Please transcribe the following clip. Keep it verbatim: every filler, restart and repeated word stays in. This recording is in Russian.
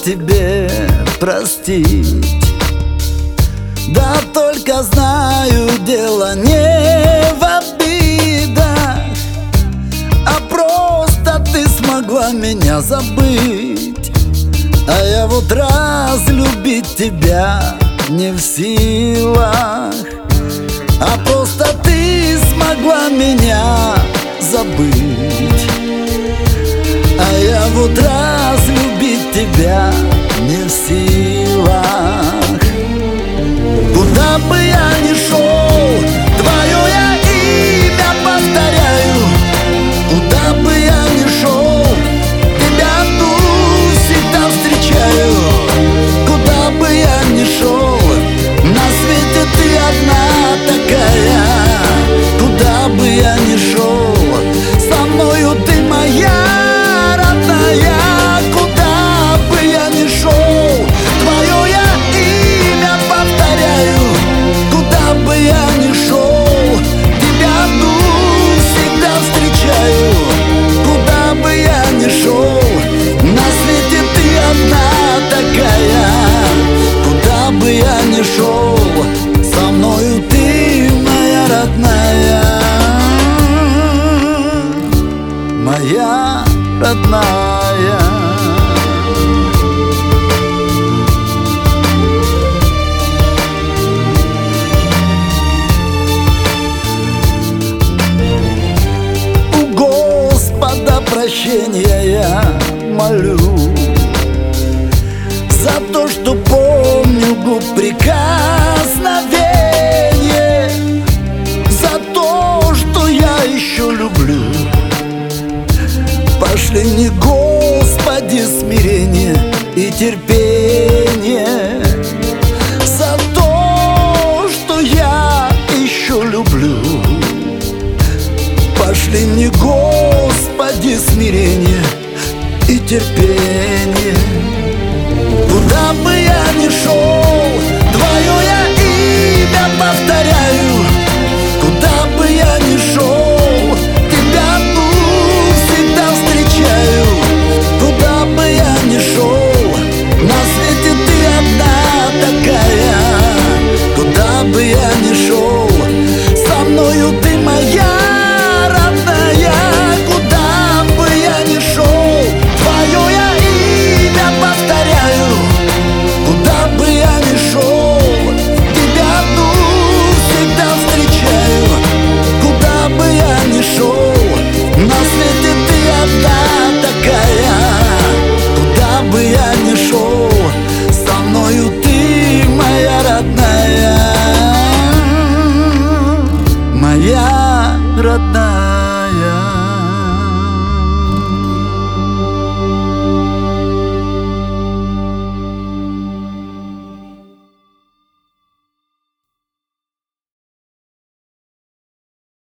тебе простить. Да только знаю, дело не в обидах, а просто ты смогла меня забыть. А я вот разлюбить тебя не в силах, а просто ты смогла меня забыть. А я вот разлюбить тебя не в силах. Куда бы я ни шел, твое я имя повторяю. Куда бы я ни шел, тебя тут всегда встречаю. Куда бы я ни шел, на свете ты одна такая. Куда бы я ни шел, со мною ты моя родная. Куда бы я ни шел, твое я имя повторяю. Куда бы я ни шел, тебя тут всегда встречаю. Куда бы я ни шел, на свете ты одна такая. Куда бы я ни шел, со мною ты моя родная. Моя родная. У Господа прощения я молю за то, что помню губ прикосновение, за то, что я еще люблю. Пошли мне, Господи, смирение и терпение.